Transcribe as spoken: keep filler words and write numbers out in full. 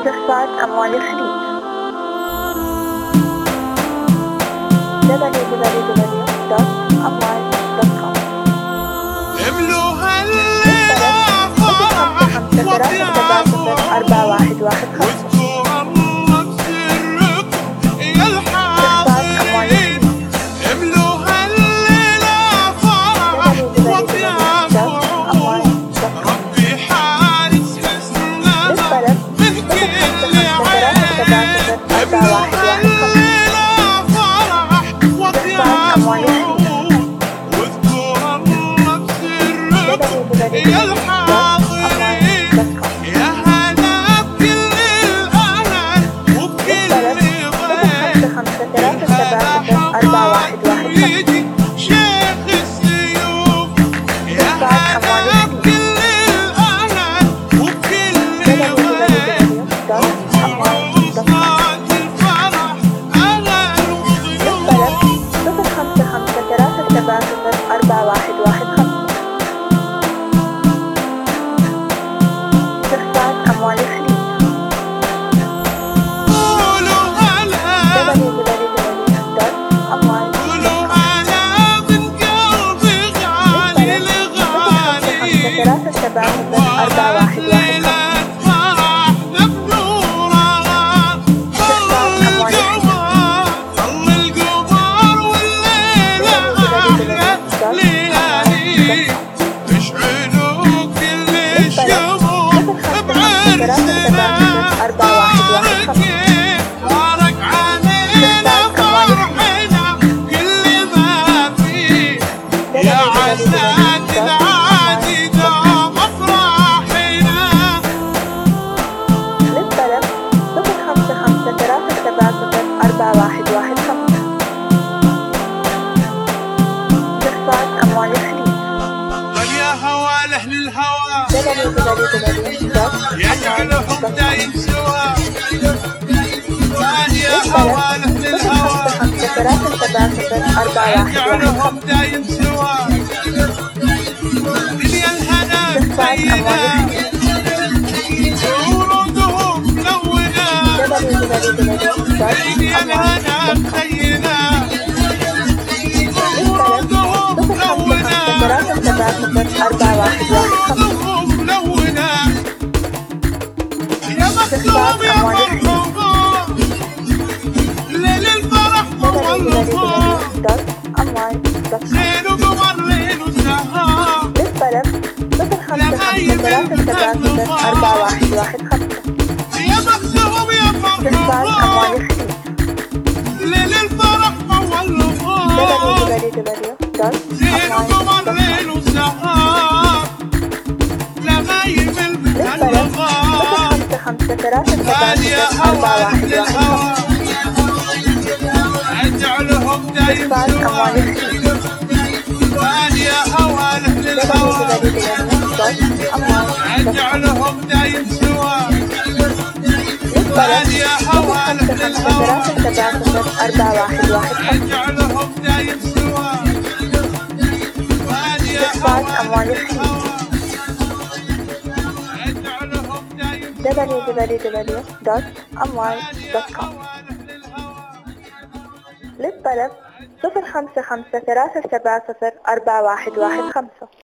استخراج أموال الخليج دبليو دبليو دبليو دوت أموال دوت كوم. املوها الليلة فرح وطيابهم أربعة واحد واحد خمسة. واذكروا الله بسركم يا الحاضرين. املوها الليلة فرح وطيابهم ربي حارس حسنها من كل عين. املوها الليلة فرح وطيابهم واذكروا الله بسركم يا الحاضرين. يا هلا بكل الأهل وبكل غير هذا حبيبي شيخ السيوف. يا هلا بكل الأهل وبكل غير وصلات الفرح أهل وضيوف. صفر خمسة خمسة ثلاثة سبعة صفر أربعة واحد واحد خمسة. استخراج أموال الخليج قولوا هلا دبليو دبليو دبليو دوت أموال قولوا هلا من قلبي غالي لغالي. ثلاثة سبعة صفر أربعة واحد واحد خمسة. يجعلهم دايم سوا يا هوى أهل الهوى. يجعلهم دايم سوا دنيا الهنا زينة ورودهم ملونة. دنيا الهنا زينة ورودهم ملونة. ورودهم ملونة. يا مكتوب يا مرحبا ليل الفرح والوفا. ليل وقمر ليل وسهر لمايل أربعة واحد واحد خمسة. يا مكتوب يا مرحبا ليل الفرح والوفا. ليل وقمر ليل وسهر لمايل بالهوى. قال يا هوى أهل الهوى اجعلهم دايم سوا. قال يا هوى أهل الهوى اجعلهم دايم سوا. قال يا هوى أهل الهوى اجعلهم دايم سوا. قال يا هوى أهل الهوى دبليو دبليو دبليو دوت أموال دوت كوم. للطلب صفر خمسة خمسة ثلاثة سبعة صفر أربعة واحد واحد خمسة.